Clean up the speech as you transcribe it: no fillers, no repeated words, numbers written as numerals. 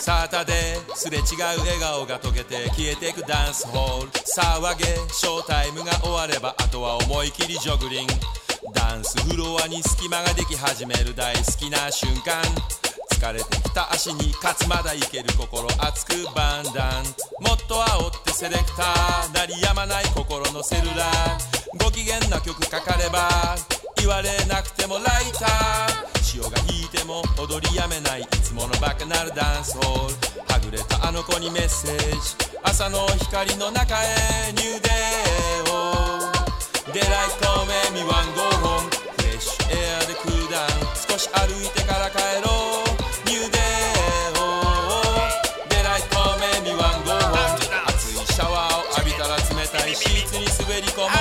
サタデーすれ違う笑顔が溶けて消えていくダンスホール騒げショータイムが終わればあとは思い切りジョグリングダンスフロアに隙間ができ始める大好きな瞬間疲れてきた足に勝つまだいける心熱くバンダンもっと煽ってセレクター鳴り止まない心のセルラーご機嫌な曲かかれば言われなくてもライター潮が引いても踊りやめないいつものバカなるダンスホールはぐれたあの子にメッセージ朝の光の中へニューデーをデライトメミワンゴーホームフレッシュエアでクールダウン少し歩いてから帰ろうニューデーをデライトメミワンゴーホーム熱いシャワーを浴びたら冷たいシーツに滑り込む